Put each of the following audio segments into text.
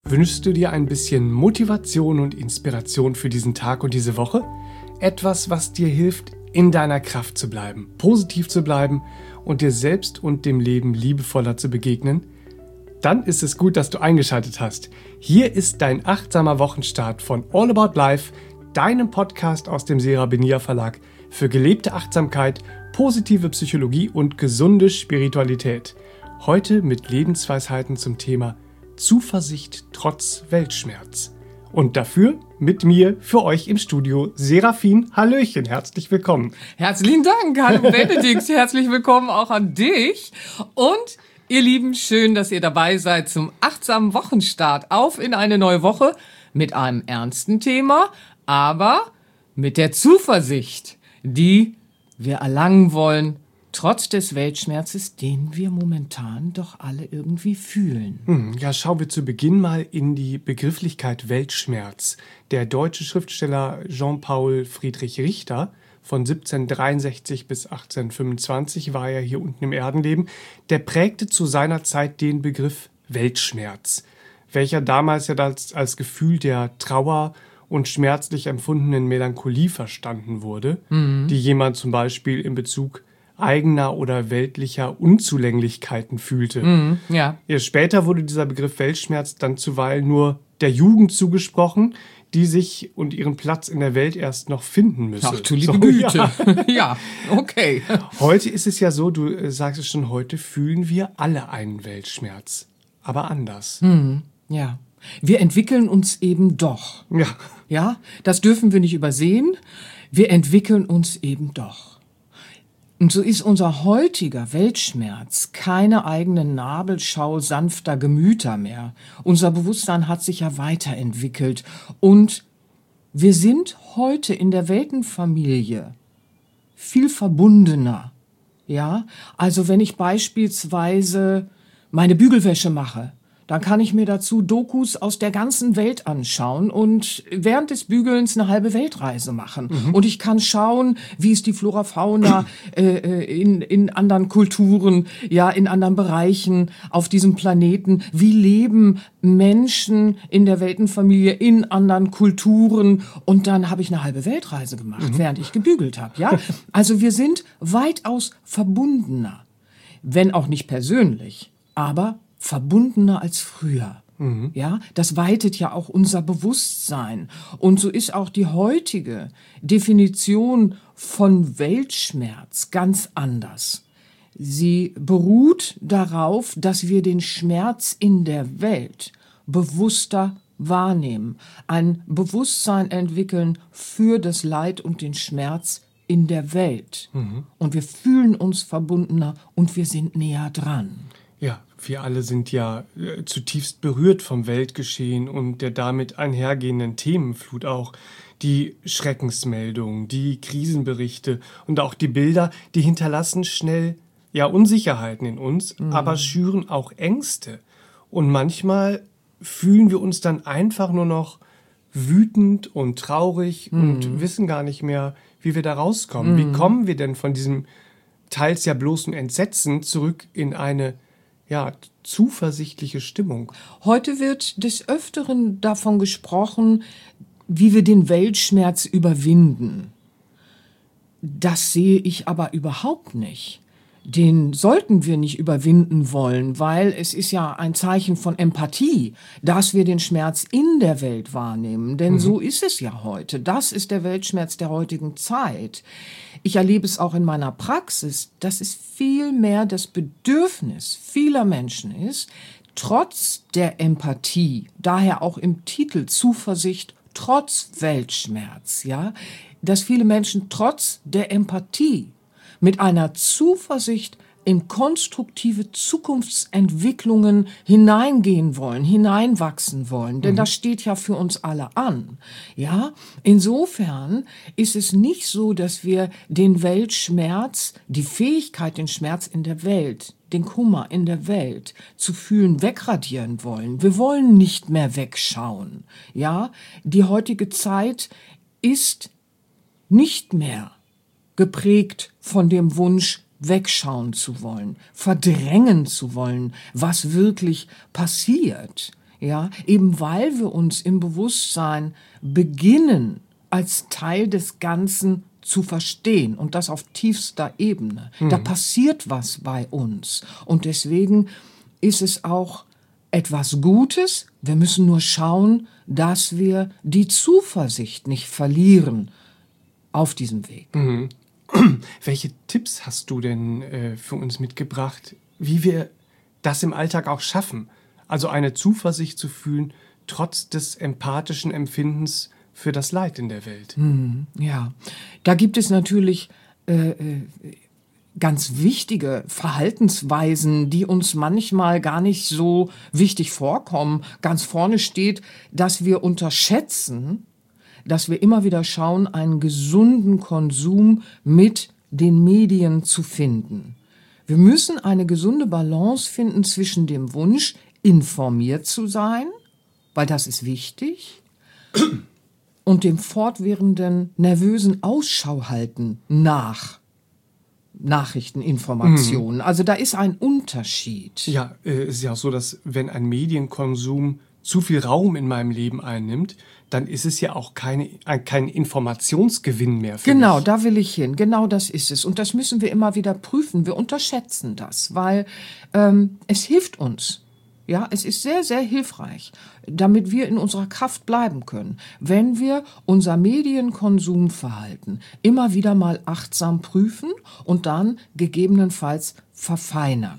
Wünschst du dir ein bisschen Motivation und Inspiration für diesen Tag und diese Woche? Etwas, was dir hilft, in deiner Kraft zu bleiben, positiv zu bleiben und dir selbst und dem Leben liebevoller zu begegnen? Dann ist es gut, dass du eingeschaltet hast. Hier ist dein achtsamer Wochenstart von All About Life, deinem Podcast aus dem Serabenia Verlag für gelebte Achtsamkeit, positive Psychologie und gesunde Spiritualität. Heute mit Lebensweisheiten zum Thema Zuversicht trotz Weltschmerz. Und dafür mit mir für euch im Studio Serafin. Hallöchen, herzlich willkommen. Herzlichen Dank, hallo Benedikt, herzlich willkommen auch an dich. Und ihr Lieben, schön, dass ihr dabei seid zum achtsamen Wochenstart. Auf in eine neue Woche mit einem ernsten Thema, aber mit der Zuversicht, die wir erlangen wollen, trotz des Weltschmerzes, den wir momentan doch alle irgendwie fühlen. Ja, schauen wir zu Beginn mal in die Begrifflichkeit Weltschmerz. Der deutsche Schriftsteller Jean-Paul Friedrich Richter von 1763 bis 1825 war er hier unten im Erdenleben. Der prägte zu seiner Zeit den Begriff Weltschmerz, welcher damals ja als Gefühl der Trauer und schmerzlich empfundenen Melancholie verstanden wurde, die jemand zum Beispiel in Bezug eigener oder weltlicher Unzulänglichkeiten fühlte. Ja. Erst später wurde dieser Begriff Weltschmerz dann zuweilen nur der Jugend zugesprochen, die sich und ihren Platz in der Welt erst noch finden müsse. Ach du liebe Güte. Ja. Ja, okay. Heute ist es ja so, du sagst es schon, heute fühlen wir alle einen Weltschmerz, aber anders. Ja. Wir entwickeln uns eben doch. Ja. Ja, das dürfen wir nicht übersehen. Wir entwickeln uns eben doch. Und so ist unser heutiger Weltschmerz keine eigene Nabelschau sanfter Gemüter mehr. Unser Bewusstsein hat sich ja weiterentwickelt. Und wir sind heute in der Weltenfamilie viel verbundener. Ja, also wenn ich beispielsweise meine Bügelwäsche mache, dann kann ich mir dazu Dokus aus der ganzen Welt anschauen und während des Bügelns eine halbe Weltreise machen. Und ich kann schauen, wie ist die Flora, Fauna in anderen Kulturen, ja, in anderen Bereichen auf diesem Planeten. Wie leben Menschen in der Weltenfamilie in anderen Kulturen? Und dann habe ich eine halbe Weltreise gemacht, während ich gebügelt habe. Ja, also wir sind weitaus verbundener, wenn auch nicht persönlich, aber verbundener als früher. Ja, das weitet ja auch unser Bewusstsein. Und so ist auch die heutige Definition von Weltschmerz ganz anders. Sie beruht darauf, dass wir den Schmerz in der Welt bewusster wahrnehmen, ein Bewusstsein entwickeln für das Leid und den Schmerz in der Welt. Und wir fühlen uns verbundener und wir sind näher dran. Ja, wir alle sind ja zutiefst berührt vom Weltgeschehen und der damit einhergehenden Themenflut auch. Die Schreckensmeldungen, die Krisenberichte und auch die Bilder, die hinterlassen schnell Unsicherheiten in uns, aber schüren auch Ängste. Und manchmal fühlen wir uns dann einfach nur noch wütend und traurig und wissen gar nicht mehr, wie wir da rauskommen. Wie kommen wir denn von diesem teils ja bloßen Entsetzen zurück in eine zuversichtliche Stimmung? Heute wird des Öfteren davon gesprochen, wie wir den Weltschmerz überwinden. Das sehe ich aber überhaupt nicht. Den sollten wir nicht überwinden wollen, weil es ist ja ein Zeichen von Empathie, dass wir den Schmerz in der Welt wahrnehmen. Denn so ist es ja heute. Das ist der Weltschmerz der heutigen Zeit. Ich erlebe es auch in meiner Praxis, dass es viel mehr das Bedürfnis vieler Menschen ist, trotz der Empathie, daher auch im Titel Zuversicht trotz Weltschmerz, ja, dass viele Menschen trotz der Empathie mit einer Zuversicht in konstruktive Zukunftsentwicklungen hineingehen wollen, hineinwachsen wollen. Denn das steht ja für uns alle an. Ja, insofern ist es nicht so, dass wir den Weltschmerz, die Fähigkeit, den Schmerz in der Welt, den Kummer in der Welt zu fühlen, wegradieren wollen. Wir wollen nicht mehr wegschauen. Ja, die heutige Zeit ist nicht mehr geprägt von dem Wunsch, wegschauen zu wollen, verdrängen zu wollen, was wirklich passiert. Ja, eben weil wir uns im Bewusstsein beginnen, als Teil des Ganzen zu verstehen und das auf tiefster Ebene. Da passiert was bei uns und deswegen ist es auch etwas Gutes. Wir müssen nur schauen, dass wir die Zuversicht nicht verlieren auf diesem Weg. Welche Tipps hast du denn für uns mitgebracht, wie wir das im Alltag auch schaffen? Also eine Zuversicht zu fühlen, trotz des empathischen Empfindens für das Leid in der Welt. Ja, da gibt es natürlich ganz wichtige Verhaltensweisen, die uns manchmal gar nicht so wichtig vorkommen. Ganz vorne steht, dass wir unterschätzen, dass wir immer wieder schauen, einen gesunden Konsum mit den Medien zu finden. Wir müssen eine gesunde Balance finden zwischen dem Wunsch, informiert zu sein, weil das ist wichtig, und dem fortwährenden nervösen Ausschau halten nach Nachrichteninformationen. Also da ist ein Unterschied. Ja, es ist ja auch so, dass wenn ein Medienkonsum zu viel Raum in meinem Leben einnimmt, dann ist es ja auch kein Informationsgewinn mehr für Genau, mich. da will ich hin. Genau das ist es. Und das müssen wir immer wieder prüfen. Wir unterschätzen das, weil es hilft uns. Ja, es ist sehr, sehr hilfreich, damit wir in unserer Kraft bleiben können, wenn wir unser Medienkonsumverhalten immer wieder mal achtsam prüfen und dann gegebenenfalls verfeinern.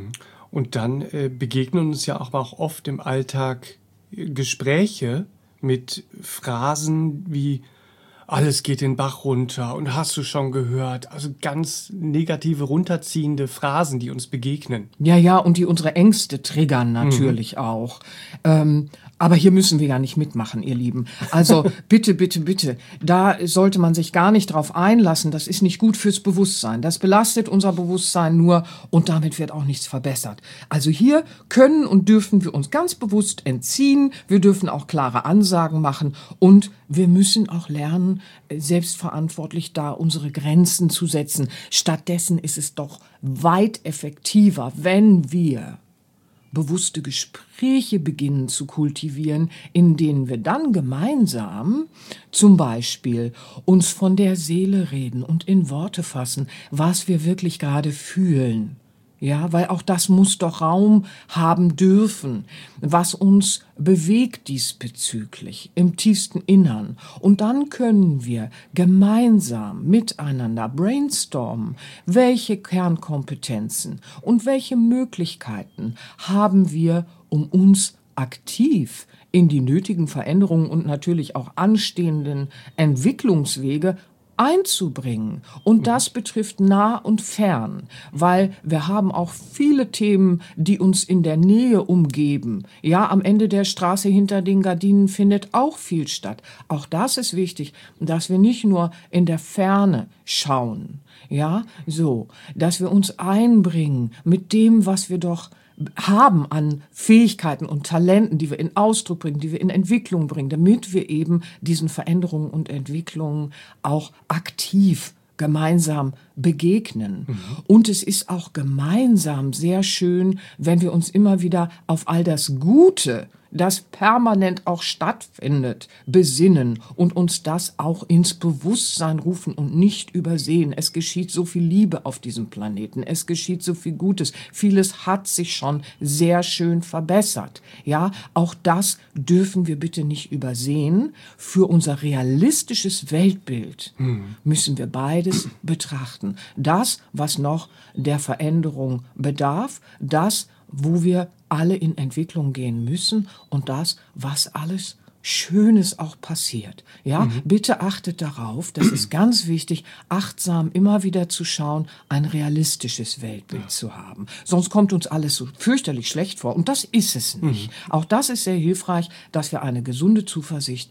Und dann begegnen uns ja auch oft im Alltag Gespräche mit Phrasen wie alles geht den Bach runter und hast du schon gehört? Also ganz negative, runterziehende Phrasen, die uns begegnen. Ja, und die unsere Ängste triggern natürlich auch. Aber hier müssen wir ja nicht mitmachen, ihr Lieben. Also bitte, bitte, bitte, da sollte man sich gar nicht drauf einlassen. Das ist nicht gut fürs Bewusstsein. Das belastet unser Bewusstsein nur und damit wird auch nichts verbessert. Also hier können und dürfen wir uns ganz bewusst entziehen. Wir dürfen auch klare Ansagen machen und wir müssen auch lernen, selbstverantwortlich da unsere Grenzen zu setzen. Stattdessen ist es doch weit effektiver, wenn wir bewusste Gespräche beginnen zu kultivieren, in denen wir dann gemeinsam zum Beispiel uns von der Seele reden und in Worte fassen, was wir wirklich gerade fühlen. Ja, weil auch das muss doch Raum haben dürfen, was uns bewegt diesbezüglich im tiefsten Innern. Und dann können wir gemeinsam miteinander brainstormen, welche Kernkompetenzen und welche Möglichkeiten haben wir, um uns aktiv in die nötigen Veränderungen und natürlich auch anstehenden Entwicklungswege einzubringen. Und das betrifft nah und fern, weil wir haben auch viele Themen, die uns in der Nähe umgeben. Ja, am Ende der Straße hinter den Gardinen findet auch viel statt. Auch das ist wichtig, dass wir nicht nur in der Ferne schauen. Ja, so, dass wir uns einbringen mit dem, was wir doch haben an Fähigkeiten und Talenten, die wir in Ausdruck bringen, die wir in Entwicklung bringen, damit wir eben diesen Veränderungen und Entwicklungen auch aktiv gemeinsam begegnen. Und es ist auch gemeinsam sehr schön, wenn wir uns immer wieder auf all das Gute, das permanent auch stattfindet, besinnen und uns das auch ins Bewusstsein rufen und nicht übersehen. Es geschieht so viel Liebe auf diesem Planeten, es geschieht so viel Gutes. Vieles hat sich schon sehr schön verbessert. Ja, auch das dürfen wir bitte nicht übersehen. Für unser realistisches Weltbild müssen wir beides betrachten. Das, was noch der Veränderung bedarf, das, wo wir alle in Entwicklung gehen müssen und das, was alles Schönes auch passiert. Ja, bitte achtet darauf, das ist ganz wichtig, achtsam immer wieder zu schauen, ein realistisches Weltbild zu haben. Sonst kommt uns alles so fürchterlich schlecht vor und das ist es nicht. Auch das ist sehr hilfreich, dass wir eine gesunde Zuversicht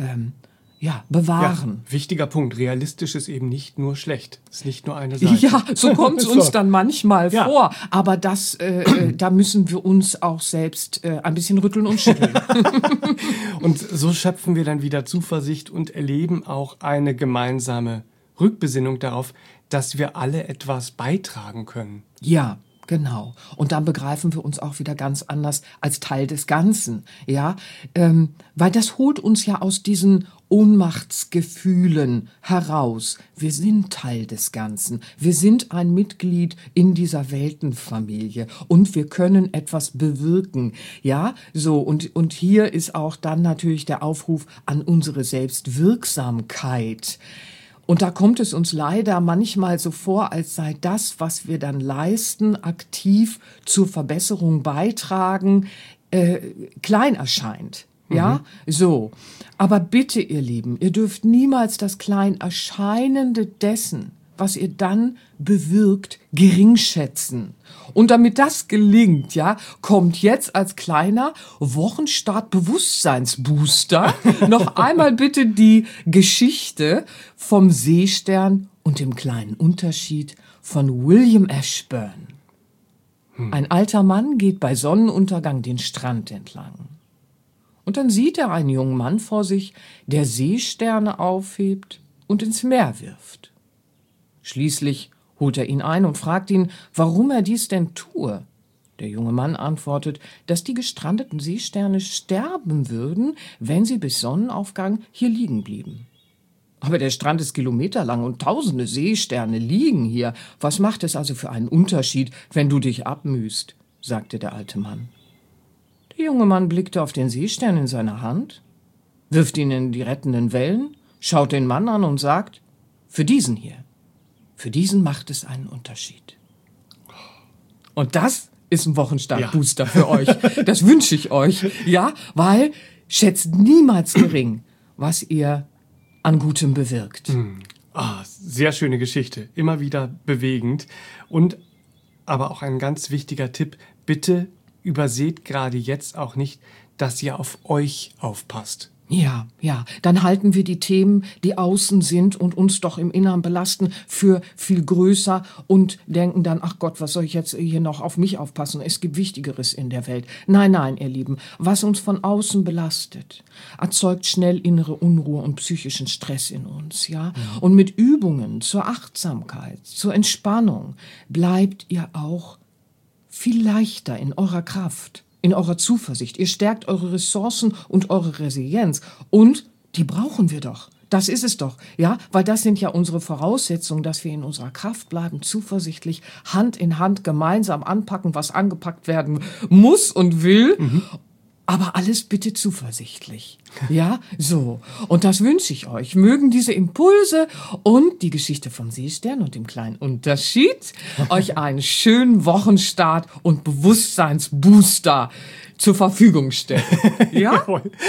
bewahren. Ja, wichtiger Punkt. Realistisch ist eben nicht nur schlecht. Es ist nicht nur eine Seite. Ja, so kommt es uns dann manchmal Ja. vor. Aber das, da müssen wir uns auch selbst ein bisschen rütteln und schütteln. Und so schöpfen wir dann wieder Zuversicht und erleben auch eine gemeinsame Rückbesinnung darauf, dass wir alle etwas beitragen können. Ja, Genau. Und dann begreifen wir uns auch wieder ganz anders als Teil des Ganzen. Ja, weil das holt uns ja aus diesen Ohnmachtsgefühlen heraus. Wir sind Teil des Ganzen. Wir sind ein Mitglied in dieser Weltenfamilie und wir können etwas bewirken. Ja, so. Und hier ist auch dann natürlich der Aufruf an unsere Selbstwirksamkeit. Und da kommt es uns leider manchmal so vor, als sei das, was wir dann leisten, aktiv zur Verbesserung beitragen, klein erscheint. Ja, so. Aber bitte, ihr Lieben, ihr dürft niemals das Kleinerscheinende dessen, was ihr dann bewirkt, geringschätzen. Und damit das gelingt, ja, kommt jetzt als kleiner Wochenstart-Bewusstseinsbooster noch einmal bitte die Geschichte vom Seestern und dem kleinen Unterschied von William Ashburn. Ein alter Mann geht bei Sonnenuntergang den Strand entlang. Und dann sieht er einen jungen Mann vor sich, der Seesterne aufhebt und ins Meer wirft. Schließlich holt er ihn ein und fragt ihn, warum er dies denn tue. Der junge Mann antwortet, dass die gestrandeten Seesterne sterben würden, wenn sie bis Sonnenaufgang hier liegen blieben. Aber der Strand ist kilometerlang und tausende Seesterne liegen hier. Was macht es also für einen Unterschied, wenn du dich abmühst? Sagte der alte Mann. Der junge Mann blickte auf den Seestern in seiner Hand, wirft ihn in die rettenden Wellen, schaut den Mann an und sagt, für diesen hier. Für diesen macht es einen Unterschied. Und das ist ein Wochenstart-Booster für euch. Das wünsche ich euch. Ja, weil schätzt niemals gering, was ihr an Gutem bewirkt. Sehr schöne Geschichte. Immer wieder bewegend. Und aber auch ein ganz wichtiger Tipp. Bitte überseht gerade jetzt auch nicht, dass ihr auf euch aufpasst. Ja, dann halten wir die Themen, die außen sind und uns doch im Inneren belasten, für viel größer und denken dann, ach Gott, was soll ich jetzt hier noch auf mich aufpassen? Es gibt Wichtigeres in der Welt. Nein, ihr Lieben, was uns von außen belastet, erzeugt schnell innere Unruhe und psychischen Stress in uns, ja? Und mit Übungen zur Achtsamkeit, zur Entspannung bleibt ihr auch viel leichter in eurer Kraft, in eurer Zuversicht. Ihr stärkt eure Ressourcen und eure Resilienz. Und die brauchen wir doch. Das ist es doch, ja? Weil das sind ja unsere Voraussetzungen, dass wir in unserer Kraft bleiben, zuversichtlich, Hand in Hand gemeinsam anpacken, was angepackt werden muss und will. Aber alles bitte zuversichtlich. Ja, so. Und das wünsche ich euch. Mögen diese Impulse und die Geschichte vom Seestern und dem kleinen Unterschied euch einen schönen Wochenstart und Bewusstseinsbooster zur Verfügung stellen. Ja?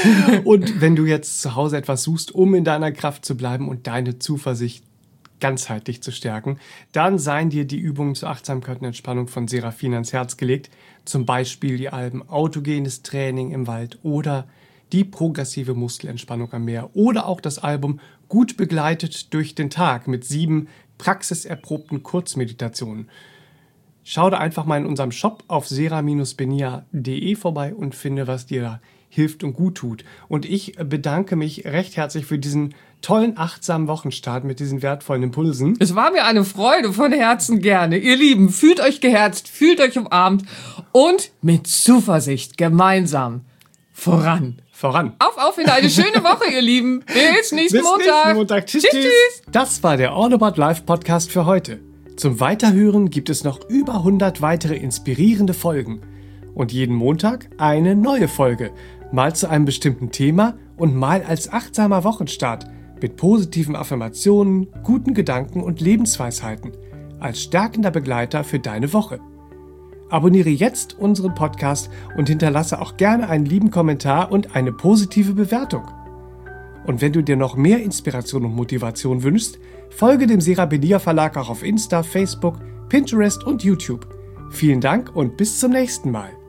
Und wenn du jetzt zu Hause etwas suchst, um in deiner Kraft zu bleiben und deine Zuversicht ganzheitlich zu stärken, dann seien dir die Übungen zur Achtsamkeit und Entspannung von Serafin ans Herz gelegt. Zum Beispiel die Alben Autogenes Training im Wald oder die progressive Muskelentspannung am Meer oder auch das Album Gut begleitet durch den Tag mit 7 praxiserprobten Kurzmeditationen. Schau da einfach mal in unserem Shop auf sera-benia.de vorbei und finde, was dir da hilft und gut tut. Und ich bedanke mich recht herzlich für diesen tollen, achtsamen Wochenstart mit diesen wertvollen Impulsen. Es war mir eine Freude, von Herzen gerne. Ihr Lieben, fühlt euch geherzt, fühlt euch umarmt und mit Zuversicht gemeinsam voran. Auf in eine schöne Woche, ihr Lieben. Bis nächsten Montag. Tschüss. Das war der All About Life Podcast für heute. Zum Weiterhören gibt es noch über 100 weitere inspirierende Folgen. Und jeden Montag eine neue Folge. Mal zu einem bestimmten Thema und mal als achtsamer Wochenstart. Mit positiven Affirmationen, guten Gedanken und Lebensweisheiten. Als stärkender Begleiter für deine Woche. Abonniere jetzt unseren Podcast und hinterlasse auch gerne einen lieben Kommentar und eine positive Bewertung. Und wenn du dir noch mehr Inspiration und Motivation wünschst, folge dem Sera-Benia Verlag auch auf Insta, Facebook, Pinterest und YouTube. Vielen Dank und bis zum nächsten Mal.